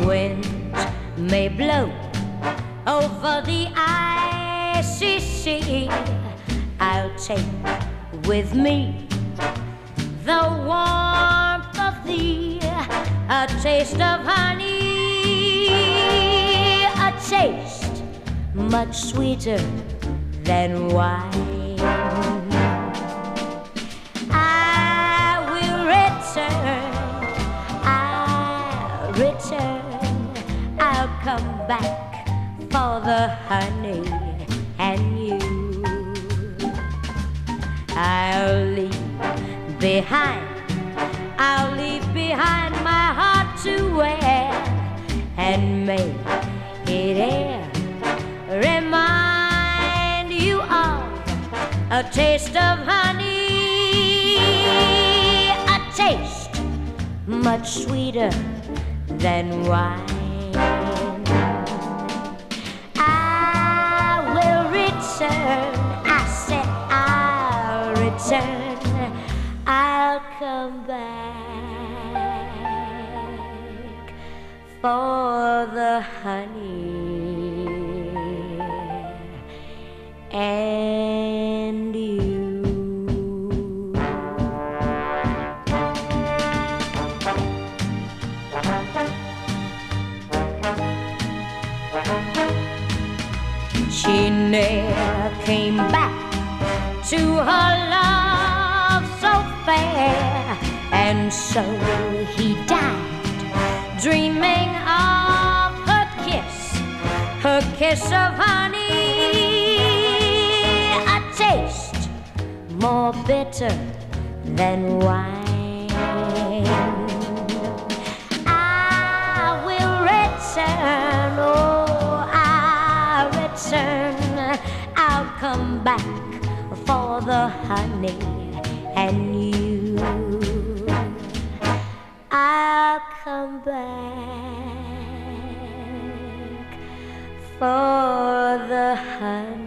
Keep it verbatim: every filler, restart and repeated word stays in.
winds may blow over the icy sea, I'll take with me the warmth of thee, a taste of honey, a taste much sweeter than wine. I will return, I'll return, I'll come back for the honey and you. I'll leave behind, I'll leave behind my heart to wear, and make it air remind you of a taste of honey, a taste much sweeter than wine. I will return, I said I'll return, I'll come back for the honey and you. She ne'er came back to her love so fair, and so he died, dreaming of her kiss, her kiss of honey, a taste more bitter than wine. I will return, oh, I'll return, I'll come back for the honey and you. I'll come back for the honey